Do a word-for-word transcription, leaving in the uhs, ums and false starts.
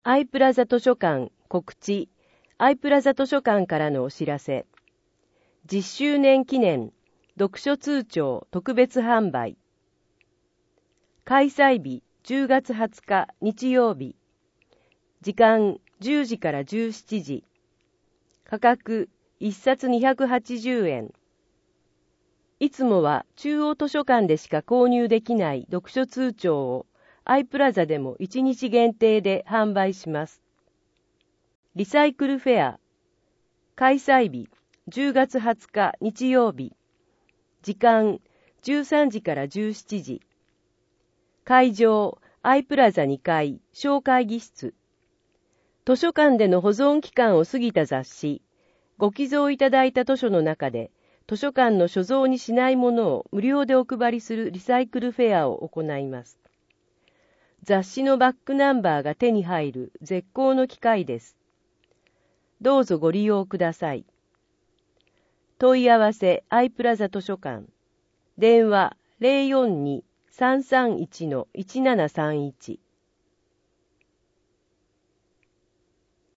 アイプラザ図書館告知。アイプラザ図書館からのお知らせ。じゅっしゅうねん記念読書通帳特別販売。開催日じゅうがつはつか日曜日。時間じゅうじからじゅうしちじ。価格いっさつにひゃくはちじゅうえん。いつもは中央図書館でしか購入できない読書通帳をアイプラザでもいちにち限定で販売します。リサイクルフェア。開催日じゅうがつはつか日曜日。時間じゅうさんじからじゅうしちじ。会場アイプラザにかい小会議室。図書館での保存期間を過ぎた雑誌、ご寄贈いただいた図書の中で図書館の所蔵にしないものを無料でお配りするリサイクルフェアを行います。雑誌のバックナンバーが手に入る絶好の機会です。どうぞご利用ください。問い合わせアイプラザ図書館。電話 ゼロよんに さんさんいち いちななさんいち